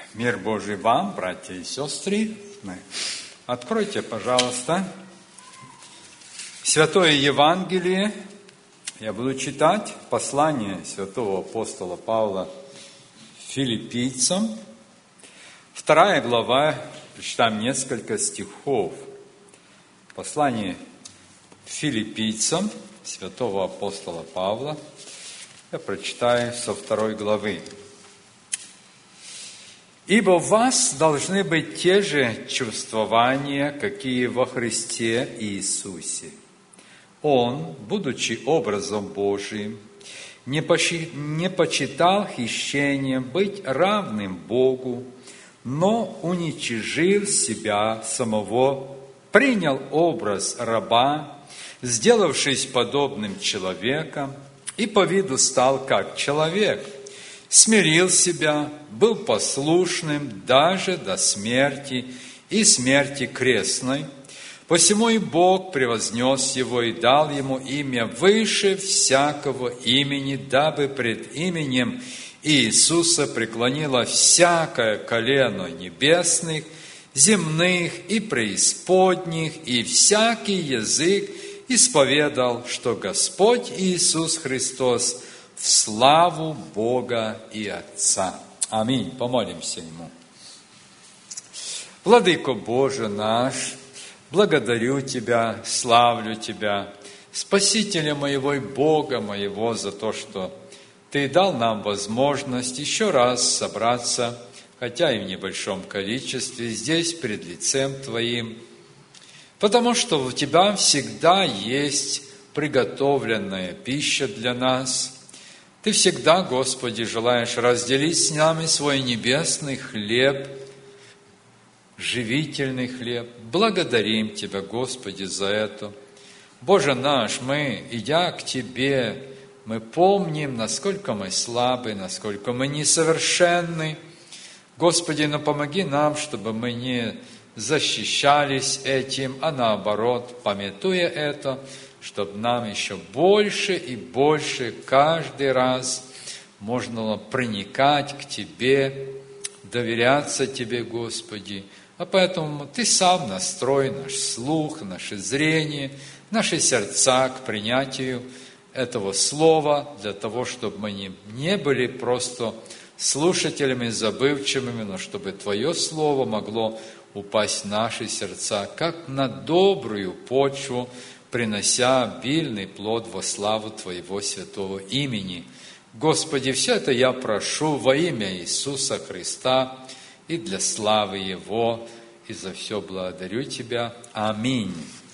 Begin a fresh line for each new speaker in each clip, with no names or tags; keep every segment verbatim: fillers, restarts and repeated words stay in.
Мир Божий вам, братья и сестры. Откройте, пожалуйста, Святое Евангелие. Я буду читать послание святого апостола Павла филиппийцам. Вторая глава, прочитаем несколько стихов. Послание филиппийцам святого апостола Павла. Я прочитаю со второй главы. «Ибо в вас должны быть те же чувствования, какие во Христе Иисусе. Он, будучи образом Божиим, не почитал хищением быть равным Богу, но уничижил себя самого, принял образ раба, сделавшись подобным человеком, и по виду стал как человек, смирил себя, был послушным даже до смерти и смерти крестной. Посему и Бог превознес его и дал ему имя выше всякого имени, дабы пред именем Иисуса преклонило всякое колено небесных, земных и преисподних, и всякий язык исповедал, что Господь Иисус Христос в славу Бога и Отца». Аминь. Помолимся Ему. Владыко Боже наш, благодарю Тебя, славлю Тебя, Спасителя моего и Бога моего, за то, что Ты дал нам возможность еще раз собраться, хотя и в небольшом количестве, здесь, пред лицем Твоим, потому что у Тебя всегда есть приготовленная пища для нас. Ты всегда, Господи, желаешь разделить с нами свой небесный хлеб, живительный хлеб. Благодарим Тебя, Господи, за это. Боже наш, мы, идя к Тебе, мы помним, насколько мы слабы, насколько мы несовершенны. Господи, но помоги нам, чтобы мы не защищались этим, а наоборот, памятуя это, чтобы нам еще больше и больше каждый раз можно было проникать к Тебе, доверяться Тебе, Господи. А поэтому Ты сам настрой наш слух, наше зрение, наши сердца к принятию этого слова, для того, чтобы мы не, не были просто слушателями забывчивыми, но чтобы Твое слово могло упасть в наши сердца, как на добрую почву, принося обильный плод во славу Твоего святого имени. Господи, все это я прошу во имя Иисуса Христа и для славы Его, и за все благодарю Тебя. Аминь.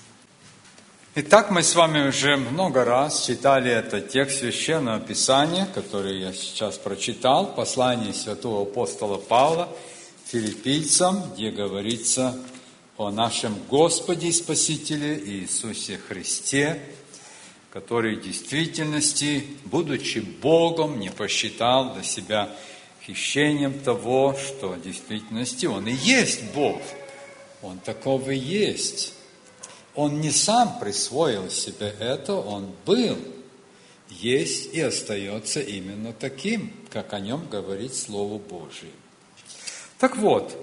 Итак, мы с вами уже много раз читали этот текст Священного Писания, который я сейчас прочитал, послание святого апостола Павла филиппийцам, где говорится о нашем Господе и Спасителе Иисусе Христе, который в действительности, будучи Богом, не посчитал для себя хищением того, что в действительности Он и есть Бог. Он таков и есть. Он не сам присвоил себе это, Он был, есть и остается именно таким, как о Нем говорит Слово Божие. Так вот,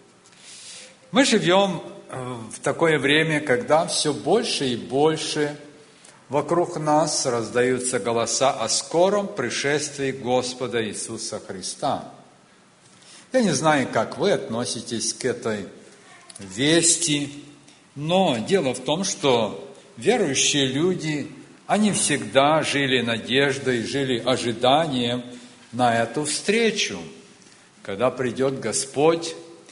мы живем в такое время, когда все больше и больше вокруг нас раздаются голоса о скором пришествии Господа Иисуса Христа. Я не знаю, как вы относитесь к этой вести, но дело в том, что верующие люди, они всегда жили надеждой, жили ожиданием на эту встречу, когда придет Господь,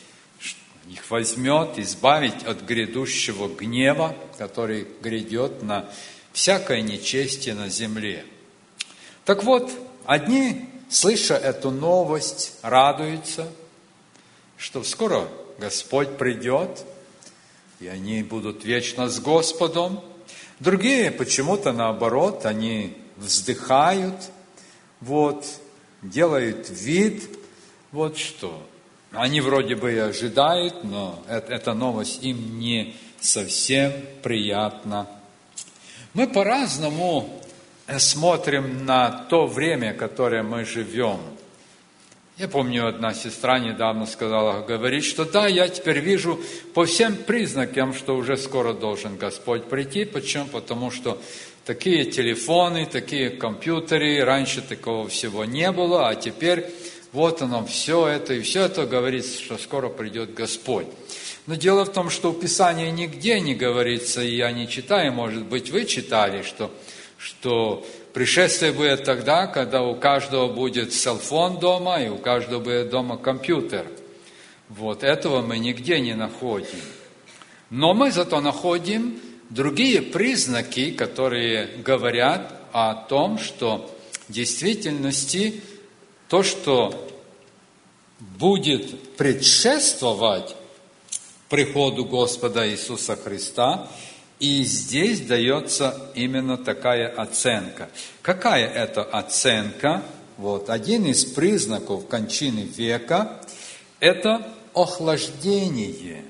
их возьмет, избавить от грядущего гнева, который грядет на всякое нечестие на земле. Так вот, одни, слыша эту новость, радуются, что скоро Господь придет, и они будут вечно с Господом. Другие почему-то наоборот, они вздыхают, вот, делают вид, вот что. Они вроде бы и ожидают, но эта новость им не совсем приятна. Мы по-разному смотрим на то время, в которое мы живем. Я помню, одна сестра недавно сказала, говорит, что да, я теперь вижу по всем признакам, что уже скоро должен Господь прийти. Почему? Потому что такие телефоны, такие компьютеры, раньше такого всего не было, а теперь вот оно, все это, и все это говорит, что скоро придет Господь. Но дело в том, что в Писании нигде не говорится, и я не читаю, может быть, вы читали, что, что пришествие будет тогда, когда у каждого будет селфон дома, и у каждого будет дома компьютер. Вот этого мы нигде не находим. Но мы зато находим другие признаки, которые говорят о том, что в действительности то, что будет предшествовать приходу Господа Иисуса Христа, и здесь дается именно такая оценка. Какая это оценка? Вот, один из признаков кончины века – это охлаждение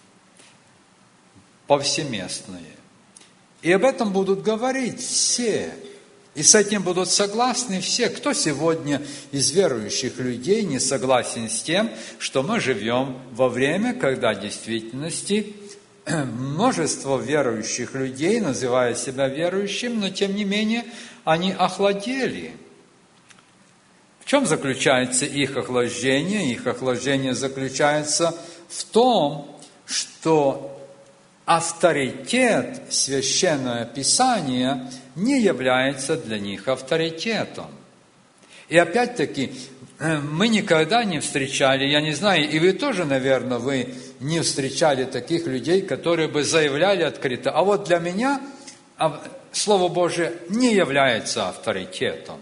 повсеместное. И об этом будут говорить все. И с этим будут согласны все. Кто сегодня из верующих людей не согласен с тем, что мы живем во время, когда в действительности множество верующих людей, называя себя верующим, но тем не менее они охладели. В чем заключается их охлаждение? Их охлаждение заключается в том, что авторитет Священного Писания не является для них авторитетом. И опять-таки, мы никогда не встречали, я не знаю, и вы тоже, наверное, вы не встречали таких людей, которые бы заявляли открыто, а вот для меня Слово Божие не является авторитетом.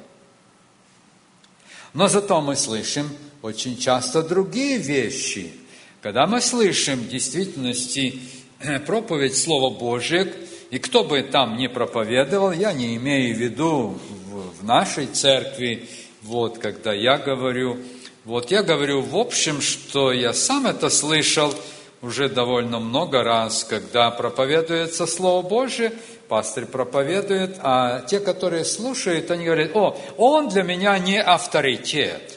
Но зато мы слышим очень часто другие вещи. Когда мы слышим в действительности проповедь Слова Божия, и кто бы там ни проповедовал, я не имею в виду в нашей церкви, вот, когда я говорю, вот я говорю в общем, что я сам это слышал уже довольно много раз, когда проповедуется Слово Божие, пастырь проповедует, а те, которые слушают, они говорят, о, он для меня не авторитет.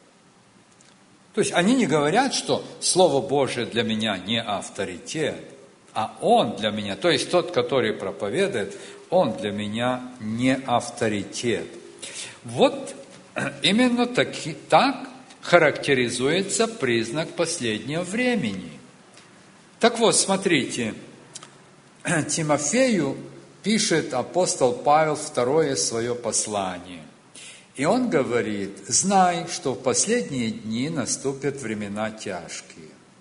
То есть они не говорят, что Слово Божие для меня не авторитет, а он для меня, то есть тот, который проповедует, он для меня не авторитет. Вот именно таки, так характеризуется признак последнего времени. Так вот, смотрите, Тимофею пишет апостол Павел второе свое послание. И он говорит, знай, что в последние дни наступят времена тяжкие.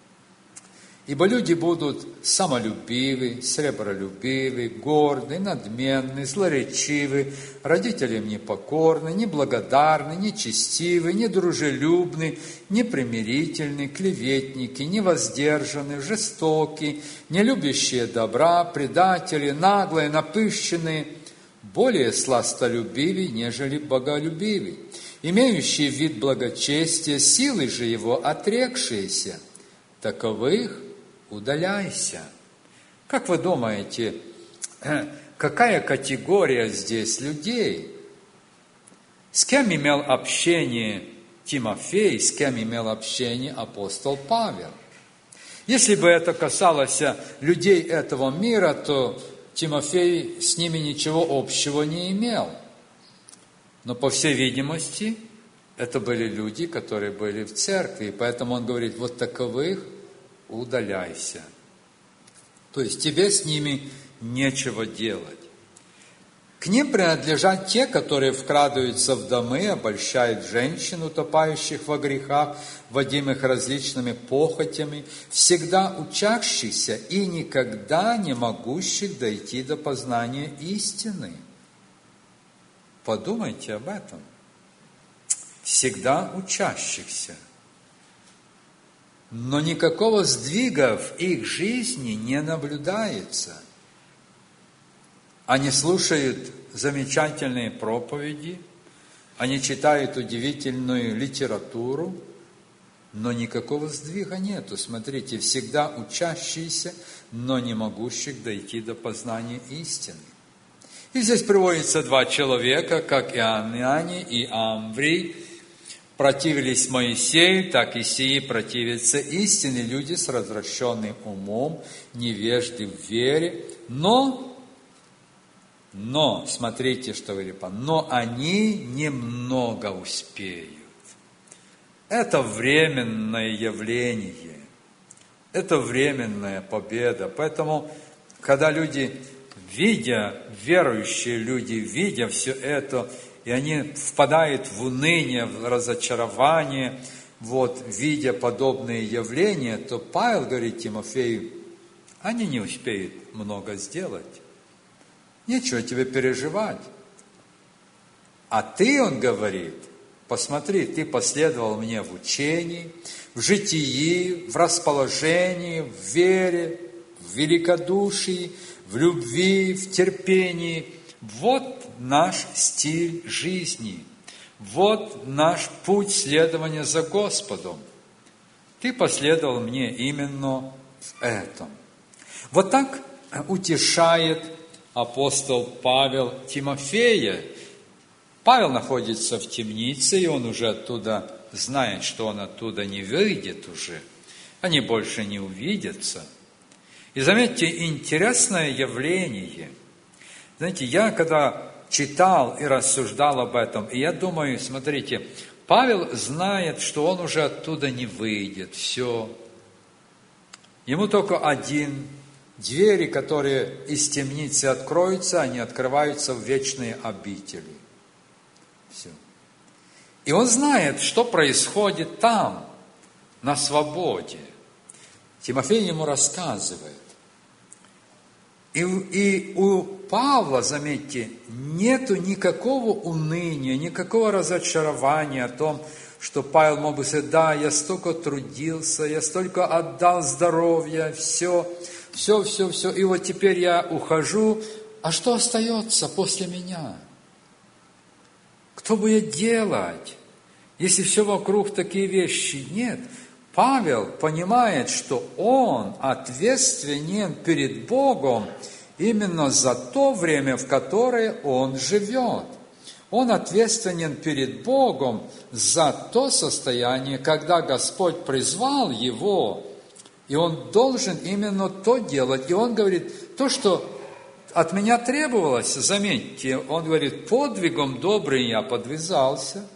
Ибо люди будут самолюбивы, сребролюбивы, горды, надменны, злоречивы, родителям непокорны, неблагодарны, нечестивы, недружелюбны, непримирительны, клеветники, невоздержаны, жестоки, нелюбящие добра, предатели, наглые, напыщенные, более сластолюбивы, нежели боголюбивы, имеющие вид благочестия, силы же его отрекшиеся. Таковых удаляйся. Как вы думаете, какая категория здесь людей? С кем имел общение Тимофей, с кем имел общение апостол Павел? Если бы это касалось людей этого мира, то Тимофей с ними ничего общего не имел. Но, по всей видимости, это были люди, которые были в церкви, и поэтому он говорит, вот таковых удаляйся. То есть тебе с ними нечего делать. К ним принадлежат те, которые вкрадываются в домы, обольщают женщин, утопающих во грехах, водимых различными похотями, всегда учащихся и никогда не могущих дойти до познания истины. Подумайте об этом. Всегда учащихся. Но никакого сдвига в их жизни не наблюдается. Они слушают замечательные проповеди, они читают удивительную литературу, но никакого сдвига нету. Смотрите, всегда учащиеся, но не могущих дойти до познания истины. И здесь приводится два человека, как Иоаннане и Амврий. противились Моисею, так и сии противятся истине, люди с развращенным умом, невежды в вере. Но, но, смотрите, что говорит Павел, но они немного успеют. Это временное явление, это временная победа. Поэтому, когда люди, видя, верующие люди, видя все это, и они впадают в уныние, в разочарование, вот, видя подобные явления, то Павел говорит Тимофею, они не успеют много сделать. Нечего тебе переживать. А ты, он говорит, посмотри, ты последовал мне в учении, в житии, в расположении, в вере, в великодушии, в любви, в терпении. Вот наш стиль жизни, вот наш путь следования за Господом. Ты последовал мне именно в этом. Вот так утешает апостол Павел Тимофея. Павел находится в темнице, и он уже оттуда знает, что он оттуда не выйдет уже. Они больше не увидятся. И заметьте, интересное явление. Знаете, я когда читал и рассуждал об этом, и я думаю, смотрите, Павел знает, что он уже оттуда не выйдет, все. Ему только один. Двери, которые из темницы откроются, они открываются в вечные обители. Все. И он знает, что происходит там, на свободе. Тимофей ему рассказывает. И, и у Павла, заметьте, нету никакого уныния, никакого разочарования о том, что Павел мог бы сказать, да, я столько трудился, я столько отдал здоровья, все, все, все, все, и вот теперь я ухожу, а что остается после меня? Кто будет делать, если все вокруг такие вещи? Нет. Павел понимает, что он ответственен перед Богом именно за то время, в которое он живет. Он ответственен перед Богом за то состояние, когда Господь призвал его, и он должен именно то делать. И он говорит, то, что от меня требовалось, заметьте, он говорит, подвигом добрым я подвязался.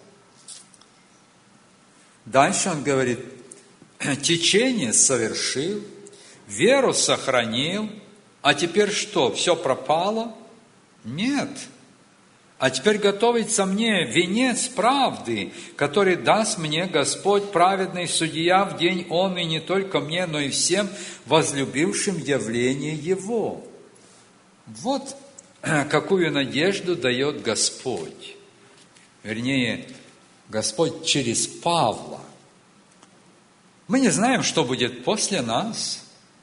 Дальше он говорит, течение совершил, веру сохранил, а теперь что, все пропало? Нет. А теперь готовится мне венец правды, который даст мне Господь, праведный судья, в день он и не только мне, но и всем возлюбившим явление Его. Вот какую надежду дает Господь. Вернее, Господь через Павла. Мы не знаем, что будет после нас.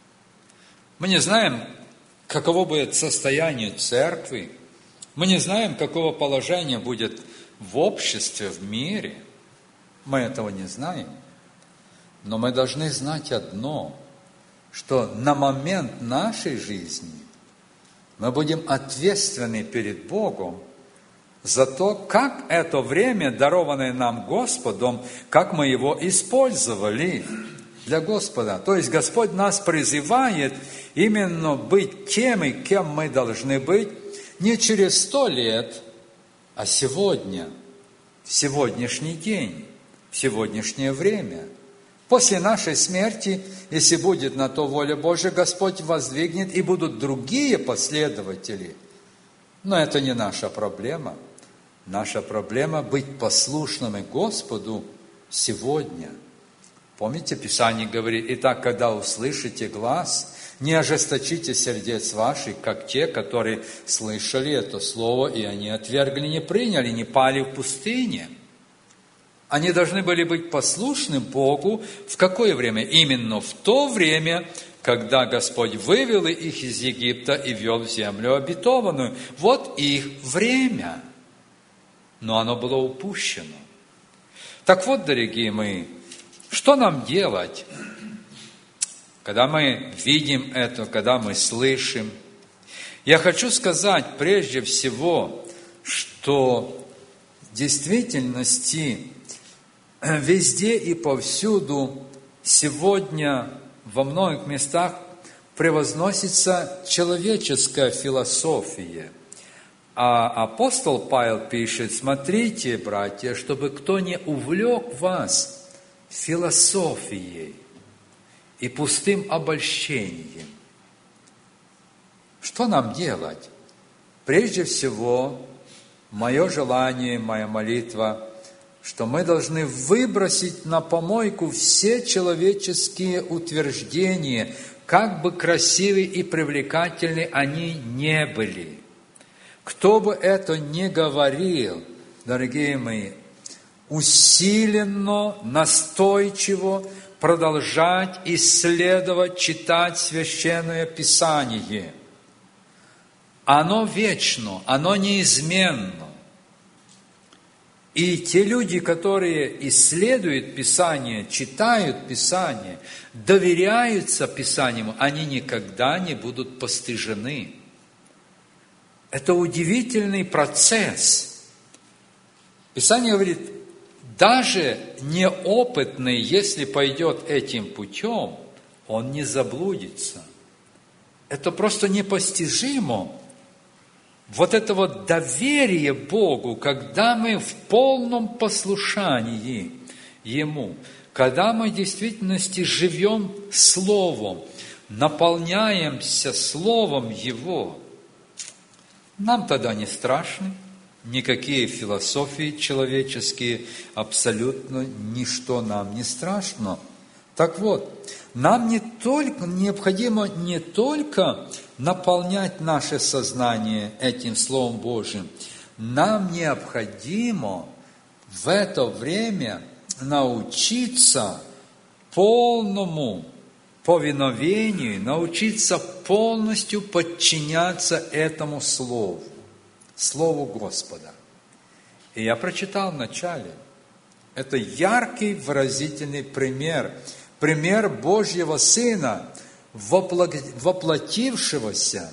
Мы не знаем, каково будет состояние церкви. Мы не знаем, какого положения будет в обществе, в мире. Мы этого не знаем. Но мы должны знать одно, что на момент нашей жизни мы будем ответственны перед Богом за то, как это время, дарованное нам Господом, как мы его использовали для Господа. То есть Господь нас призывает именно быть теми, кем мы должны быть, не через сто лет, а сегодня, в сегодняшний день, в сегодняшнее время. После нашей смерти, если будет на то воля Божия, Господь воздвигнет, и будут другие последователи. Но это не наша проблема. Наша проблема – быть послушными Господу сегодня. Помните, Писание говорит, «Итак, когда услышите глас, не ожесточите сердец ваших, как те, которые слышали это слово, и они отвергли, не приняли, не пали в пустыне». Они должны были быть послушны Богу в какое время? Именно в то время, когда Господь вывел их из Египта и вел в землю обетованную. Вот их время. Но оно было упущено. Так вот, дорогие мои, что нам делать, когда мы видим это, когда мы слышим? Я хочу сказать прежде всего, что в действительности везде и повсюду сегодня во многих местах превозносится человеческая философия. А апостол Павел пишет: смотрите, братья, чтобы кто не увлек вас философией и пустым обольщением. Что нам делать? Прежде всего, мое желание, моя молитва, что мы должны выбросить на помойку все человеческие утверждения, как бы красивы и привлекательны они не были. Кто бы это ни говорил, дорогие мои, усиленно, настойчиво продолжать исследовать, читать Священное Писание. Оно вечно, оно неизменно. И те люди, которые исследуют Писание, читают Писание, доверяются Писанию, они никогда не будут постыжены. Это удивительный процесс. Писание говорит, даже неопытный, если пойдет этим путем, он не заблудится. Это просто непостижимо. Вот это вот доверие Богу, когда мы в полном послушании Ему, когда мы в действительности живем Словом, наполняемся Словом Его, нам тогда не страшно, никакие философии человеческие, абсолютно ничто нам не страшно. Так вот, нам не только, необходимо не только наполнять наше сознание этим Словом Божьим, нам необходимо в это время научиться полному повиновению, научиться полностью подчиняться этому Слову, Слову Господа. И я прочитал в начале, это яркий, выразительный пример, пример Божьего Сына, воплотившегося.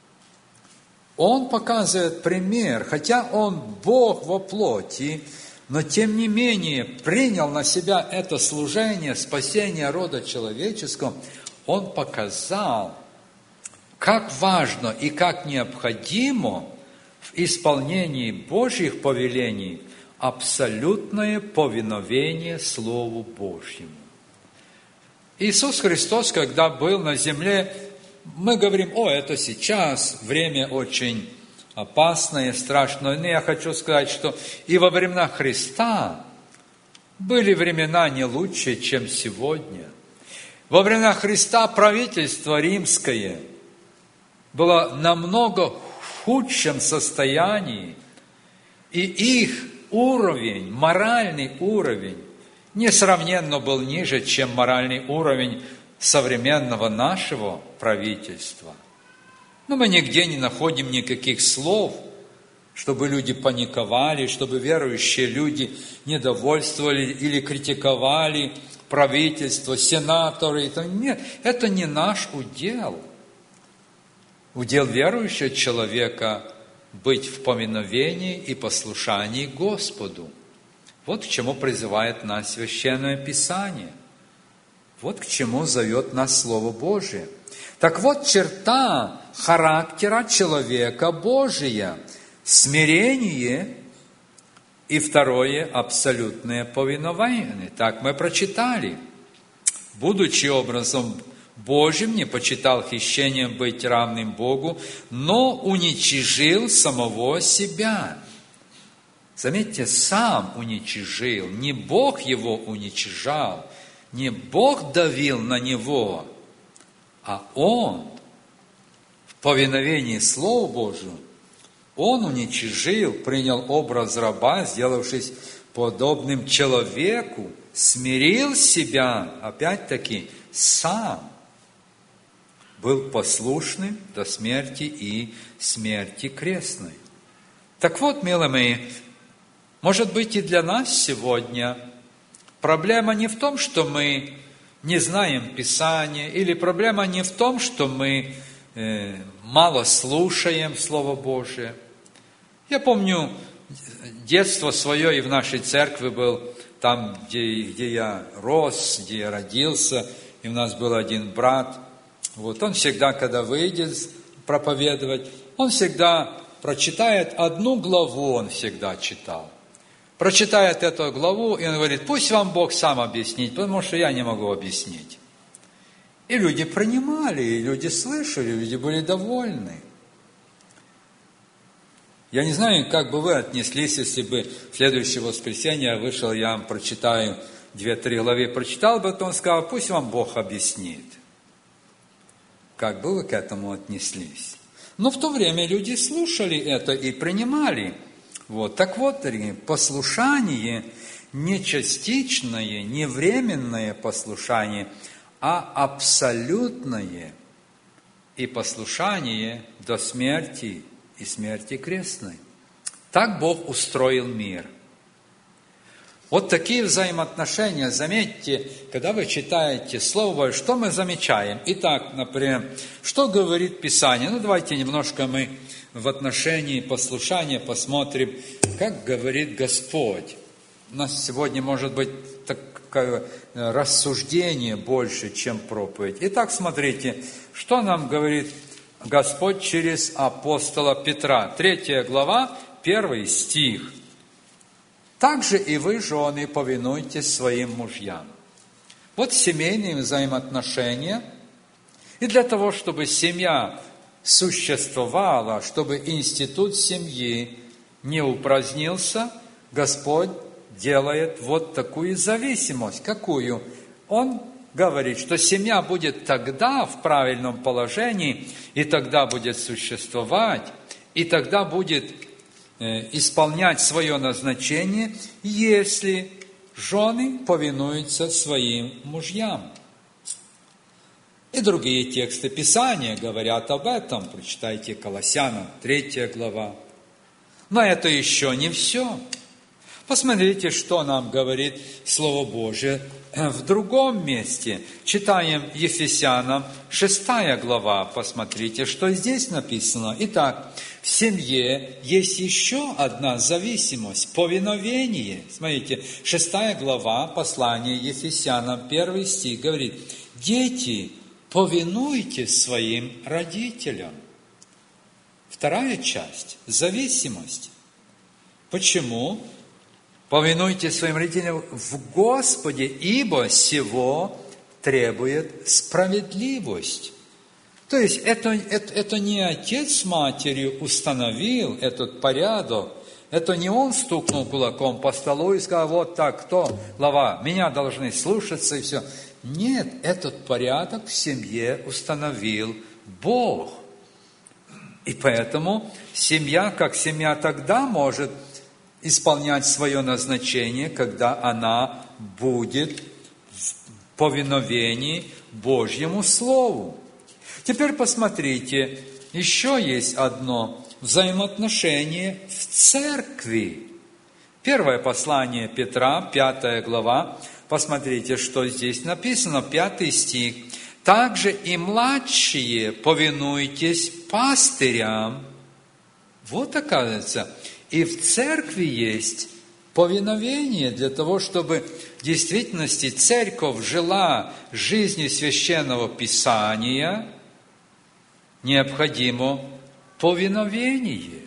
Он показывает пример, хотя Он Бог во плоти, но тем не менее принял на себя это служение спасения рода человеческого. Он показал, как важно и как необходимо в исполнении Божьих повелений абсолютное повиновение Слову Божьему. Иисус Христос, когда был на земле, мы говорим, о, это сейчас, время очень опасное, страшное. Но я хочу сказать, что и во времена Христа были времена не лучше, чем сегодня. Во времена Христа правительство римское было намного в худшем состоянии, и их уровень, моральный уровень, несравненно был ниже, чем моральный уровень современного нашего правительства. Но мы нигде не находим никаких слов, чтобы люди паниковали, чтобы верующие люди недовольствовали или критиковали правительство, сенаторы. Нет, это не наш удел. Удел верующего человека быть в поминовении и послушании Господу. Вот к чему призывает нас Священное Писание. Вот к чему зовет нас Слово Божие. Так вот, черта характера человека Божия – смирение, и второе – абсолютное повиновение. Так мы прочитали. Будучи образом Божьим, не почитал хищением быть равным Богу, но уничижил самого себя. Заметьте, сам уничижил, не Бог его уничижал, не Бог давил на него, а он в повиновении Слову Божию, он уничижил, принял образ раба, сделавшись подобным человеку, смирил себя, опять-таки, сам, был послушным до смерти и смерти крестной. Так вот, милые мои, может быть, и для нас сегодня проблема не в том, что мы не знаем Писания, или проблема не в том, что мы э, мало слушаем Слово Божие. Я помню, детство свое и в нашей церкви был там, где, где я рос, где я родился, и у нас был один брат. Вот он всегда, когда выйдет проповедовать, он всегда прочитает одну главу, он всегда читал. Прочитает эту главу, и он говорит, пусть вам Бог сам объяснит, потому что я не могу объяснить. И люди принимали, и люди слышали, люди были довольны. Я не знаю, как бы вы отнеслись, если бы в следующее воскресенье вышел, я вам прочитаю две-три главы, прочитал бы, то он сказал, пусть вам Бог объяснит. Как бы вы к этому отнеслись? Но в то время люди слушали это и принимали. Вот. Так вот, дорогие, послушание не частичное, не временное послушание, а абсолютное и послушание до смерти и смерти крестной. Так Бог устроил мир. Вот такие взаимоотношения, заметьте, когда вы читаете Слово Божие, что мы замечаем? Итак, например, что говорит Писание? Ну, давайте немножко мы в отношении послушания посмотрим, как говорит Господь. У нас сегодня может быть такое рассуждение больше, чем проповедь. Итак, смотрите, что нам говорит Господь через апостола Петра. Третья глава, первый стих. «Также и вы, жены, повинуйтесь своим мужьям». Вот семейные взаимоотношения. И для того, чтобы семья существовала, чтобы институт семьи не упразднился, Господь делает вот такую зависимость. Какую? Он говорит, что семья будет тогда в правильном положении, и тогда будет существовать, и тогда будет э, исполнять свое назначение, если жены повинуются своим мужьям. И другие тексты Писания говорят об этом. Прочитайте Колоссянам, третья глава. Но это еще не все. Посмотрите, что нам говорит Слово Божие в другом месте. Читаем Ефесянам, шестая глава. Посмотрите, что здесь написано. Итак, в семье есть еще одна зависимость – повиновение. Смотрите, шестая глава, послание Ефесянам, первый стих говорит: «Дети, повинуйтесь своим родителям». Вторая часть – зависимость. Почему? Повинуйтесь своим родителям в Господе, ибо сего требует справедливость. То есть это, это, это не отец с матерью установил этот порядок, это не он стукнул кулаком по столу и сказал: вот так, кто, глава, меня должны слушаться и все. Нет, этот порядок в семье установил Бог. И поэтому семья, как семья, тогда может исполнять свое назначение, когда она будет в повиновении Божьему Слову. Теперь посмотрите, еще есть одно взаимоотношение в церкви. Первое послание Петра, пятая глава. Посмотрите, что здесь написано, пятый стих. «Также и младшие повинуйтесь пастырям». Вот, оказывается, и в церкви есть повиновение для того, чтобы в действительности церковь жила жизнью священного Писания, необходимо повиновение.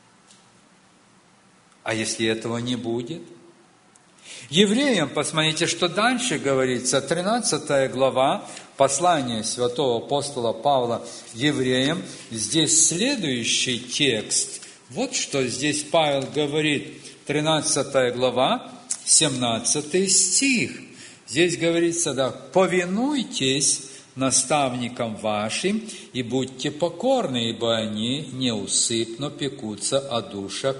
А если этого не будет? Евреям, посмотрите, что дальше говорится, тринадцатая глава, послание святого апостола Павла евреям, здесь следующий текст. Вот что здесь Павел говорит, тринадцатая глава, семнадцатый стих. Здесь говорится, да, «Повинуйтесь наставникам вашим и будьте покорны, ибо они неусыпно пекутся о душах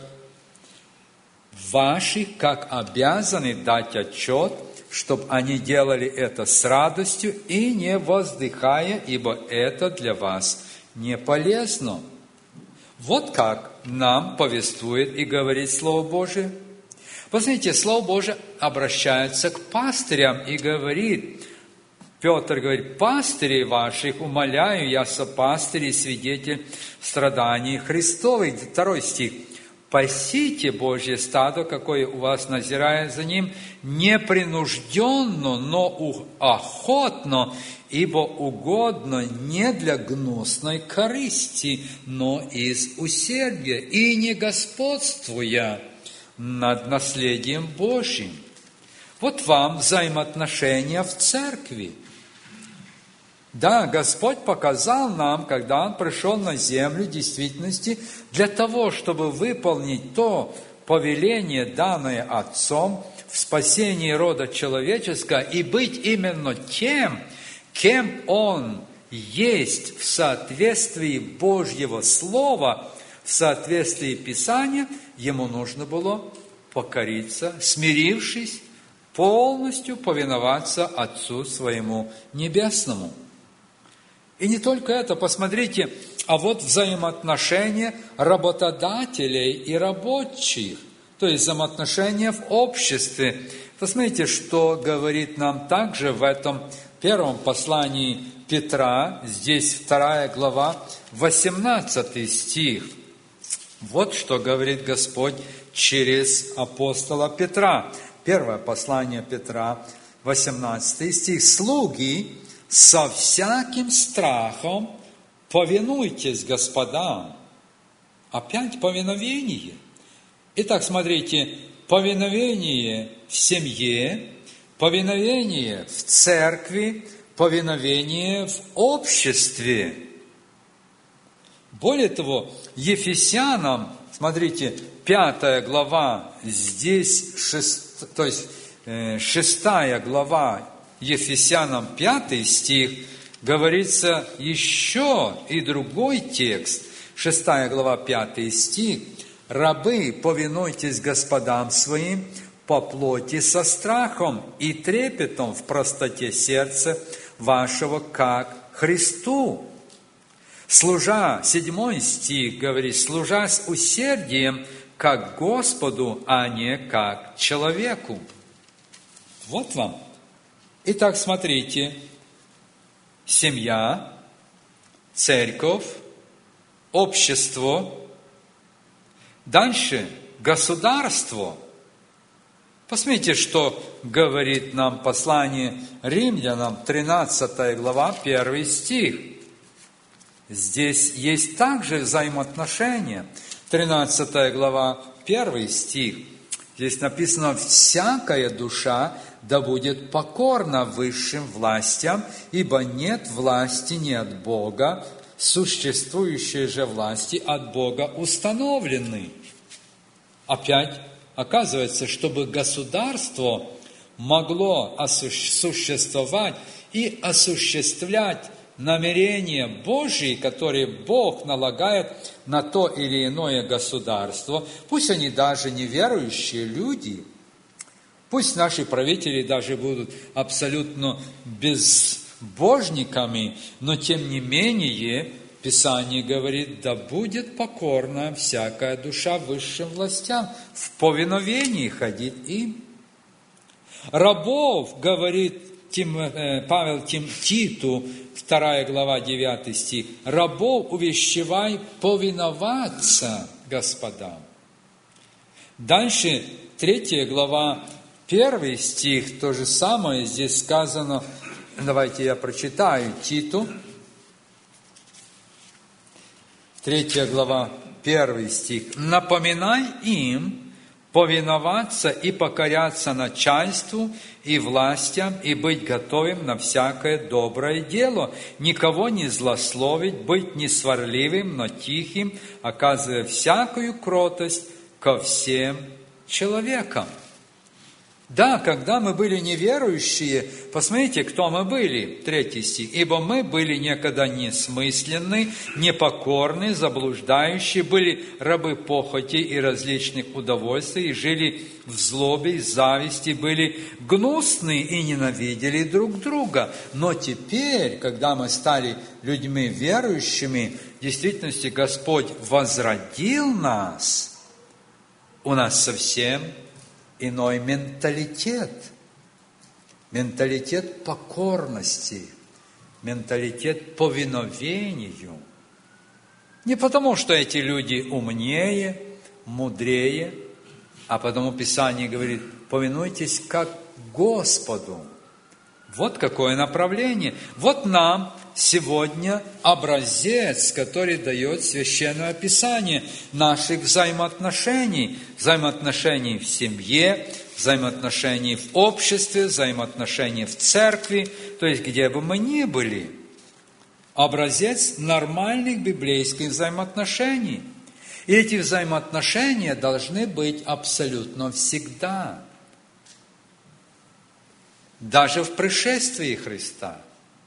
ваших, как обязаны дать отчет, чтобы они делали это с радостью и не воздыхая, ибо это для вас не полезно». Вот как нам повествует и говорит Слово Божие. Посмотрите, Слово Божие обращается к пастырям и говорит, Петр говорит: «Пастырей ваших умоляю я, сопастырь и свидетель страданий Христовых». Второй стих. Пасите Божье стадо, какое у вас, назирая за ним, непринужденно, но охотно, ибо угодно не для гнусной корысти, но из усердия, и не господствуя над наследием Божьим. Вот вам взаимоотношения в церкви. Да, Господь показал нам, когда Он пришел на землю, в действительности, для того, чтобы выполнить то повеление, данное Отцом в спасении рода человеческого, и быть именно тем, кем Он есть в соответствии Божьего Слова, в соответствии Писания, Ему нужно было покориться, смирившись, полностью повиноваться Отцу Своему Небесному. И не только это, посмотрите, а вот взаимоотношения работодателей и рабочих, то есть взаимоотношения в обществе. Посмотрите, что говорит нам также в этом первом послании Петра, здесь вторая глава, восемнадцатый стих. Вот что говорит Господь через апостола Петра. Первое послание Петра, восемнадцатый стих. «Слуги, со всяким страхом повинуйтесь господам». Опять повиновение. Итак, смотрите, повиновение в семье, повиновение в церкви, повиновение в обществе. Более того, Ефесянам, смотрите, пятая глава, здесь, шест, то есть э, шестая глава, Ефесянам пятый стих, говорится еще и другой текст, шестая глава, пятый стих. «Рабы, повинуйтесь господам своим по плоти со страхом и трепетом в простоте сердца вашего, как Христу». Служа, седьмой стих говорит, служа с усердием, как Господу, а не как человеку. Вот вам. Итак, смотрите, семья, церковь, общество, дальше государство. Посмотрите, что говорит нам послание Римлянам, тринадцатая глава, первый стих. Здесь есть также взаимоотношения. тринадцатая глава, первый стих. Здесь написано: «Всякая душа да будет покорна высшим властям, ибо нет власти не от Бога, существующие же власти от Бога установлены». Опять оказывается, чтобы государство могло существовать и осуществлять намерения Божьи, которые Бог налагает на то или иное государство, пусть они даже неверующие люди, пусть наши правители даже будут абсолютно безбожниками, но тем не менее Писание говорит: да будет покорна всякая душа высшим властям, в повиновении ходить им. Рабов, говорит Тим, Павел Тим, Титу, вторая глава, девятый стих, рабов увещевай повиноваться господам. Дальше, третья глава, первый стих, то же самое здесь сказано. Давайте я прочитаю Титу. Третья глава, первый стих. «Напоминай им повиноваться и покоряться начальству и властям, и быть готовым на всякое доброе дело, никого не злословить, быть не сварливым, но тихим, оказывая всякую кротость ко всем человекам». Да, когда мы были неверующие, посмотрите, кто мы были, третий стих. «Ибо мы были некогда несмысленны, непокорны, заблуждающие, были рабы похоти и различных удовольствий, и жили в злобе и зависти, были гнусны и ненавидели друг друга. Но теперь, когда мы стали людьми верующими, в действительности Господь возродил нас, у нас совсем иной менталитет, менталитет покорности, менталитет повиновению. Не потому, что эти люди умнее, мудрее, а потому Писание говорит, повинуйтесь как Господу. Вот какое направление. Вот нам сегодня образец, который дает Священное Писание наших взаимоотношений. Взаимоотношений в семье, взаимоотношений в обществе, взаимоотношений в церкви, то есть где бы мы ни были. Образец нормальных библейских взаимоотношений. И эти взаимоотношения должны быть абсолютно всегда. Даже в пришествии Христа.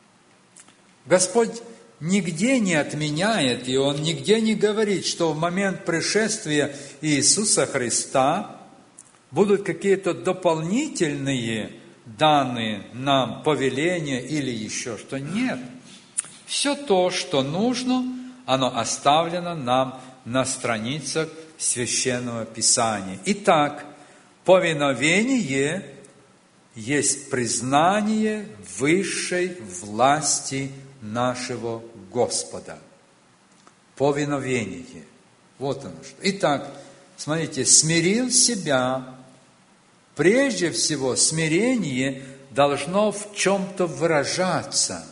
Господь нигде не отменяет, и Он нигде не говорит, что в момент пришествия Иисуса Христа будут какие-то дополнительные данные нам повеления или еще что. Нет. Все то, что нужно, оно оставлено нам на страницах Священного Писания. Итак, повиновение есть признание высшей власти нашего Господа. Повиновение. Вот оно что. Итак, смотрите, смирил себя. Прежде всего, смирение должно в чем-то выражаться.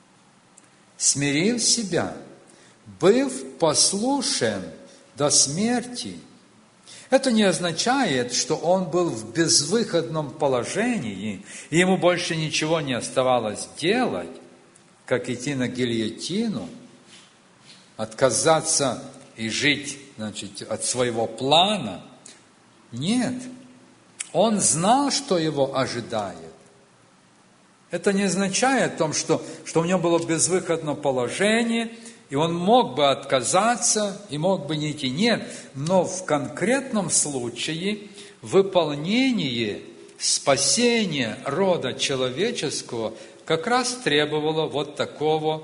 Смирил себя, быв послушен до смерти. Это не означает, что он был в безвыходном положении, и ему больше ничего не оставалось делать, как идти на гильотину, отказаться и жить, значит, от своего плана. Нет, он знал, что его ожидает. Это не означает о том, что, что у него было безвыходное положение, и он мог бы отказаться, и мог бы не идти. Нет, но в конкретном случае выполнение спасения рода человеческого как раз требовало вот такого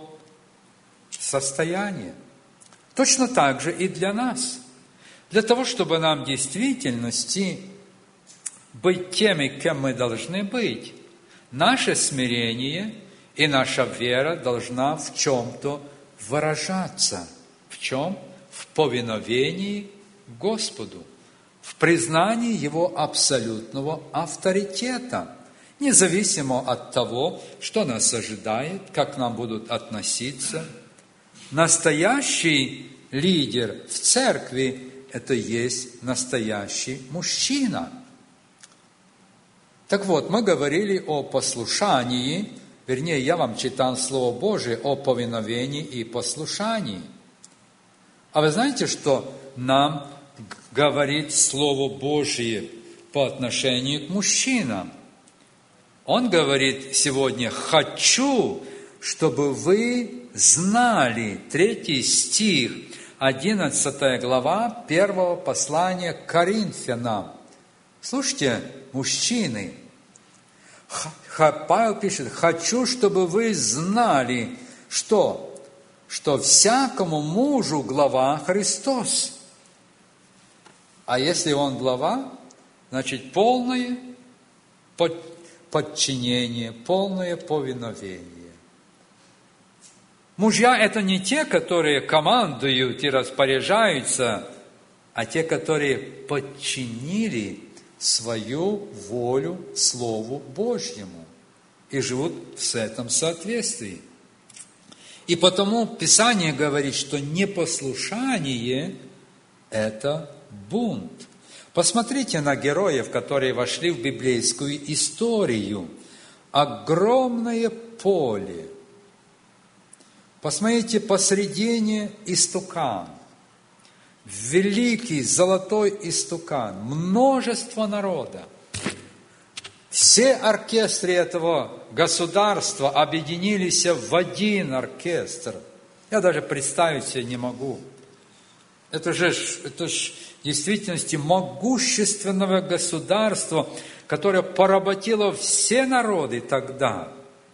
состояния. Точно так же и для нас. Для того, чтобы нам в действительности быть теми, кем мы должны быть, наше смирение и наша вера должна в чем-то выражаться. В чем? В повиновении Господу, в признании Его абсолютного авторитета, независимо от того, что нас ожидает, как к нам будут относиться. Настоящий лидер в церкви – это есть настоящий мужчина. Так вот, мы говорили о послушании, вернее, я вам читал Слово Божие о повиновении и послушании. А вы знаете, что нам говорит Слово Божие по отношению к мужчинам? Он говорит сегодня: «Хочу, чтобы вы знали», третий стих, одиннадцатая глава первого послания к Коринфянам. Слушайте, мужчины, Павел пишет: «Хочу, чтобы вы знали, что, что всякому мужу глава Христос». А если он глава, значит, полное подчинение, полное повиновение. Мужья – это не те, которые командуют и распоряжаются, а те, которые подчинили свою волю Слову Божьему и живут в этом соответствии. И потому Писание говорит, что непослушание – это бунт. Посмотрите на героев, которые вошли в библейскую историю. Огромное поле. Посмотрите, посредине истукан. Великий золотой истукан. Множество народа. Все оркестры этого государства объединились в один оркестр. Я даже представить себе не могу. Это же, это же в действительности могущественного государства, которое поработило все народы тогда.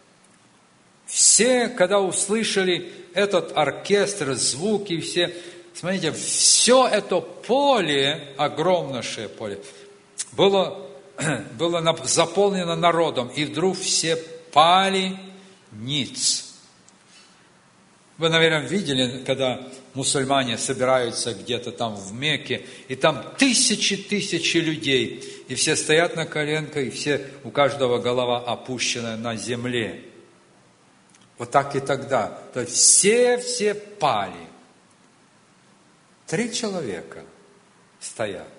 Все, когда услышали этот оркестр, звуки, все, смотрите, все это поле, огромнейшее поле, было, было заполнено народом, и вдруг все пали ниц. Вы, наверное, видели, когда мусульмане собираются где-то там в Мекке, и там тысячи-тысячи людей, и все стоят на коленках, и все, у каждого голова опущена на земле. Вот так и тогда. То есть все-все пали. Три человека стоят.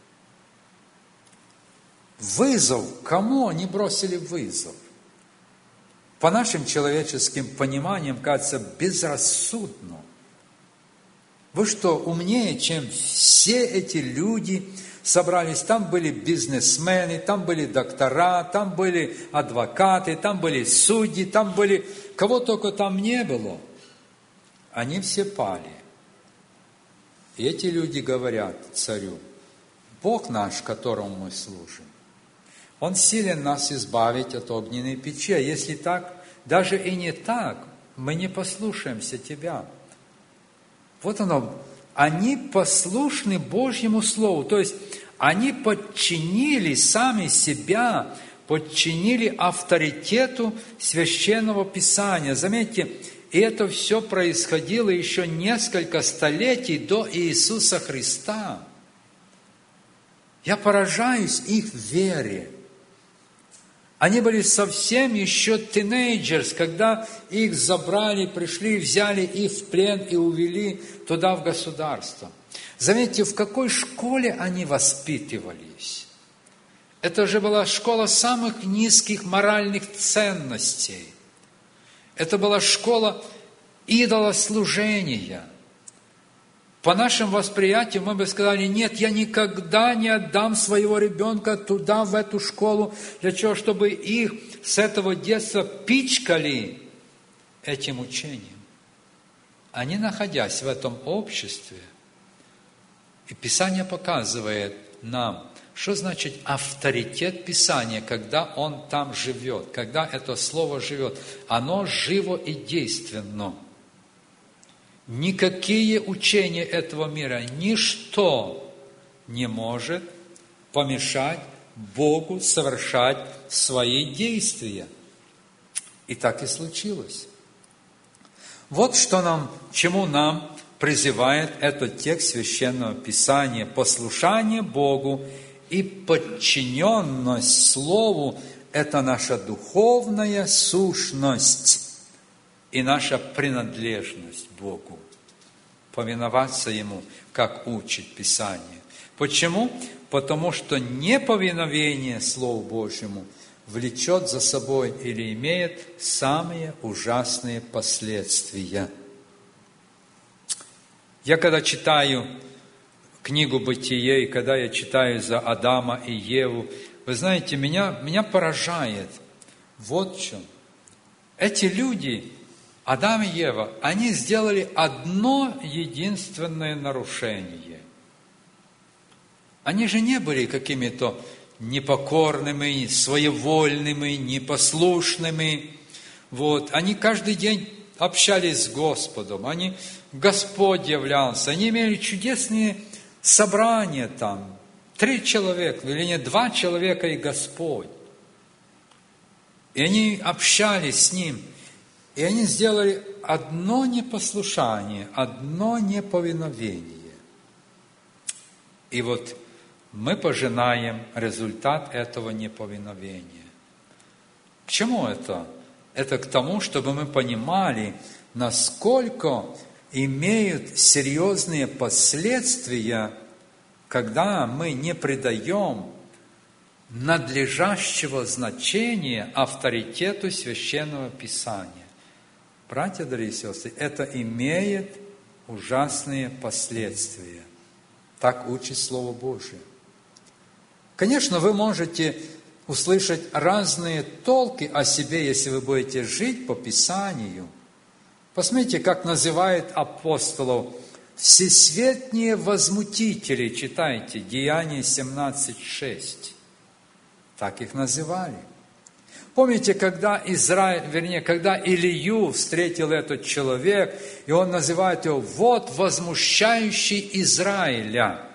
Вызов. Кому они бросили вызов? По нашим человеческим пониманиям, кажется, безрассудно. Вы что, умнее, чем все эти люди собрались? Там были бизнесмены, там были доктора, там были адвокаты, там были судьи, там были... Кого только там не было. Они все пали. И эти люди говорят царю: Бог наш, которому мы служим, Он силен нас избавить от огненной печи. А если так, даже и не так, мы не послушаемся Тебя. Вот оно. Они послушны Божьему Слову. То есть, они подчинили сами себя, подчинили авторитету Священного Писания. Заметьте, и это все происходило еще несколько столетий до Иисуса Христа. Я поражаюсь их вере. Они были совсем еще тинейджерс, когда их забрали, пришли, взяли их в плен и увели туда, в государство. Заметьте, в какой школе они воспитывались. Это же была школа самых низких моральных ценностей. Это была школа идолослужения. По нашим восприятиям мы бы сказали: нет, я никогда не отдам своего ребенка туда, в эту школу, для чего? Чтобы их с этого детства пичкали этим учением. Они, находясь в этом обществе, и Писание показывает нам, что значит авторитет Писания, когда он там живет, когда это слово живет. Оно живо и действенно. Никакие учения этого мира, ничто не может помешать Богу совершать свои действия. И так и случилось. Вот что нам, чему нам призывает этот текст Священного Писания. Послушание Богу и подчиненность Слову – это наша духовная сущность и наша принадлежность Богу. Повиноваться Ему, как учит Писание. Почему? Потому что неповиновение Слову Божьему влечет за собой или имеет самые ужасные последствия. Я когда читаю книгу «Бытие», и когда я читаю за Адама и Еву, вы знаете, меня, меня поражает вот в чем. Эти люди, Адам и Ева, они сделали одно единственное нарушение. Они же не были какими-то непокорными, своевольными, непослушными. Вот. Они каждый день общались с Господом, они, Господь являлся, они имели чудесные собрания там. Три человека, или не два человека и Господь. И они общались с Ним. И они сделали одно непослушание, одно неповиновение. И вот мы пожинаем результат этого неповиновения. К чему это? Это к тому, чтобы мы понимали, насколько имеют серьезные последствия, когда мы не придаем надлежащего значения авторитету Священного Писания. Братья, дорогие сестры, это имеет ужасные последствия. Так учит Слово Божие. Конечно, вы можете услышать разные толки о себе, если вы будете жить по Писанию. Посмотрите, как называют апостолов всесветние возмутители. Читайте, Деяния семнадцать шесть. Так их называли. Помните, когда Израиль, вернее, когда Илию встретил этот человек, и он называет его «вот возмущающий Израиля».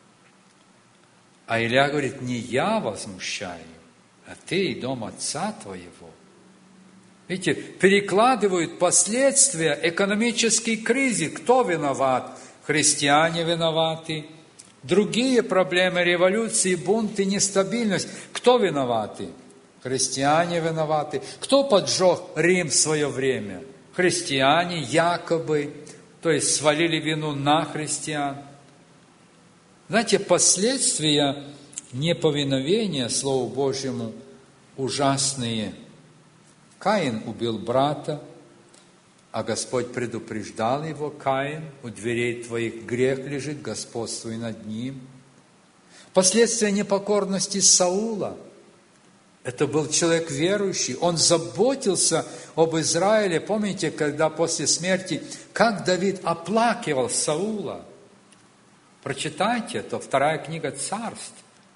А Илия говорит: не я возмущаю, а ты и дом отца твоего. Видите, перекладывают последствия экономический кризис. Кто виноват? Христиане виноваты. Другие проблемы, революции, бунты, нестабильность. Кто виноваты? Христиане виноваты. Кто поджег Рим в свое время? Христиане, якобы. То есть свалили вину на христиан. Знаете, последствия неповиновения Слову Божьему ужасные. Каин убил брата, а Господь предупреждал его: Каин, у дверей твоих грех лежит, господствуй над ним. Последствия непокорности Саула. Это был человек верующий, он заботился об Израиле. Помните, когда после смерти, как Давид оплакивал Саула? Прочитайте, это вторая книга Царств.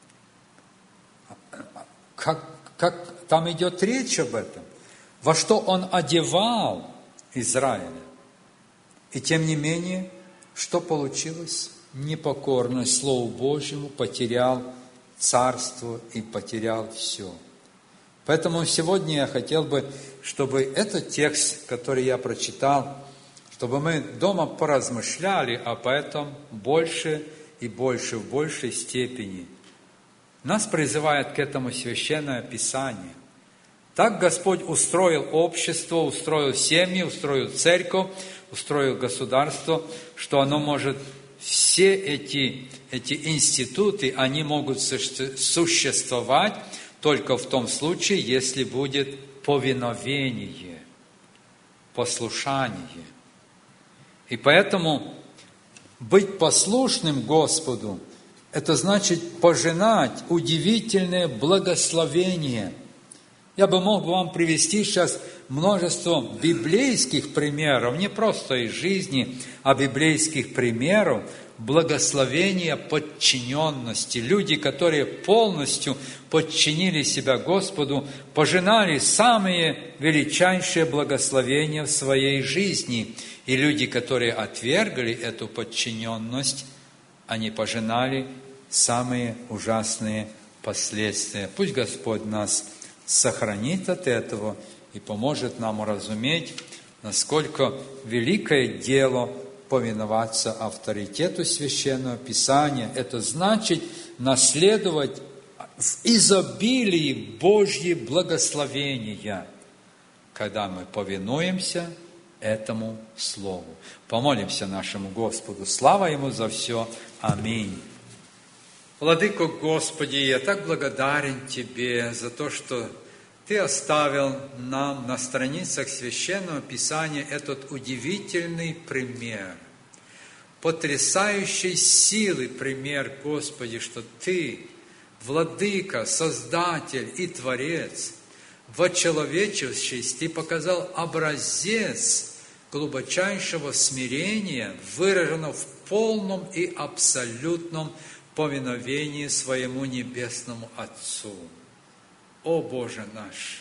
Как, как там идет речь об этом. Во что он одевал Израиля. И тем не менее, что получилось? Непокорность Слову Божьему, потерял царство и потерял все. Поэтому сегодня я хотел бы, чтобы этот текст, который я прочитал, чтобы мы дома поразмышляли об этом больше и больше, в большей степени. Нас призывает к этому Священное Писание. Так Господь устроил общество, устроил семьи, устроил церковь, устроил государство, что оно может, все эти, эти институты, они могут существовать только в том случае, если будет повиновение, послушание. И поэтому быть послушным Господу, это значит пожинать удивительное благословение. Я бы мог вам привести сейчас множество библейских примеров, не просто из жизни, а библейских примеров благословения подчиненности. Люди, которые полностью подчинили себя Господу, пожинали самые величайшие благословения в своей жизни. И люди, которые отвергли эту подчиненность, они пожинали самые ужасные последствия. Пусть Господь нас сохранит от этого и поможет нам уразуметь, насколько великое дело повиноваться авторитету Священного Писания. Это значит наследовать в изобилии Божьи благословения, когда мы повинуемся этому Слову. Помолимся нашему Господу. Слава Ему за все. Аминь. Владыко Господи, я так благодарен Тебе за то, что Ты оставил нам на страницах Священного Писания этот удивительный пример, потрясающей силы пример, Господи, что Ты, Владыка, Создатель и Творец, вочеловечившись, Ты показал образец глубочайшего смирения, выраженного в полном и абсолютном повиновении своему Небесному Отцу. О Боже наш!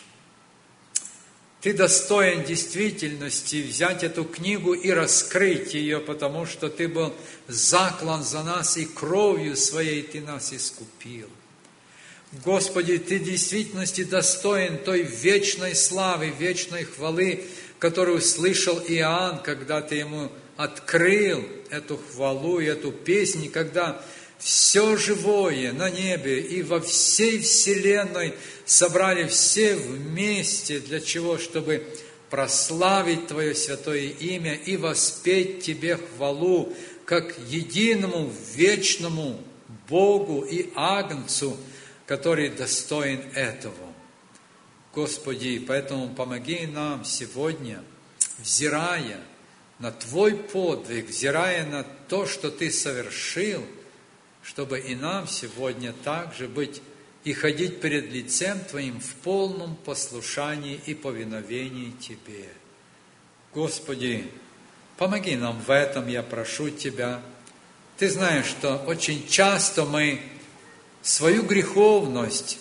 Ты достоин действительности взять эту книгу и раскрыть ее, потому что Ты был заклан за нас, и кровью Своей Ты нас искупил. Господи, Ты в действительности достоин той вечной славы, вечной хвалы, которую слышал Иоанн, когда Ты ему открыл эту хвалу и эту песнь, когда все живое на небе и во всей вселенной собрали все вместе. Для чего? Чтобы прославить Твое святое имя и воспеть Тебе хвалу, как единому вечному Богу и Агнцу, который достоин этого. Господи, поэтому помоги нам сегодня, взирая на Твой подвиг, взирая на то, что Ты совершил, чтобы и нам сегодня также быть и ходить перед лицем Твоим в полном послушании и повиновении Тебе. Господи, помоги нам в этом, я прошу Тебя. Ты знаешь, что очень часто мы свою греховность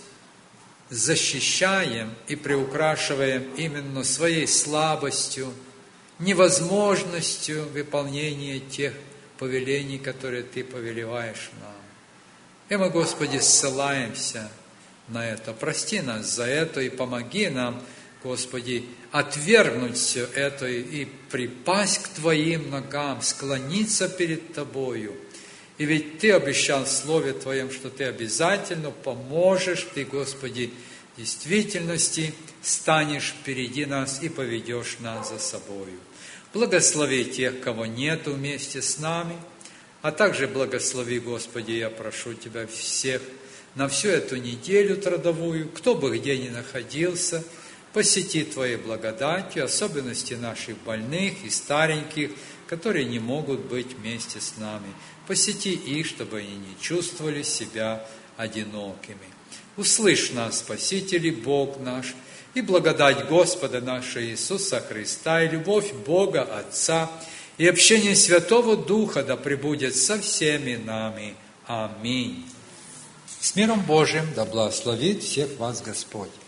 защищаем и приукрашиваем именно своей слабостью, невозможностью выполнения тех повелений, которые Ты повелеваешь нам. И мы, Господи, ссылаемся на это. Прости нас за это и помоги нам Господи, отвергнуть все это и припасть к Твоим ногам, склониться перед Тобою. И ведь Ты обещал в Слове Твоем, что Ты обязательно поможешь, Ты, Господи, в действительности станешь впереди нас и поведешь нас за собою. Благослови тех, кого нету вместе с нами, а также благослови, Господи, я прошу Тебя всех на всю эту неделю трудовую, кто бы где ни находился, посети Твоей благодатью, особенности наших больных и стареньких, которые не могут быть вместе с нами. Посети их, чтобы они не чувствовали себя одинокими. Услышь нас, Спаситель и Бог наш, и благодать Господа нашего Иисуса Христа, и любовь Бога Отца, и общение Святого Духа да пребудет со всеми нами. Аминь. С миром Божиим да благословит всех вас Господь.